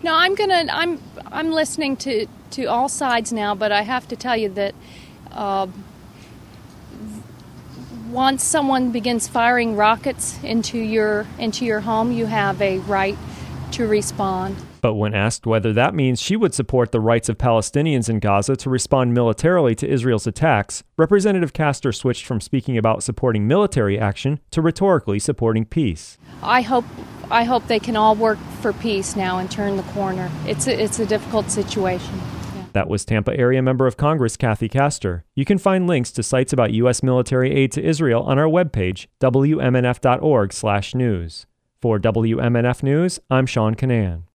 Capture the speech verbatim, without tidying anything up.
No, I'm gonna. I'm. I'm listening to, to all sides now, but I have to tell you that uh, once someone begins firing rockets into your into your home, you have a right to respond. But when asked whether that means she would support the rights of Palestinians in Gaza to respond militarily to Israel's attacks, Representative Castor switched from speaking about supporting military action to rhetorically supporting peace. I hope I hope they can all work for peace now and turn the corner. It's a, it's a difficult situation. Yeah. That was Tampa area member of Congress Kathy Castor. You can find links to sites about U S military aid to Israel on our webpage, W M N F dot org slash news. For W M N F News, I'm Sean Canan.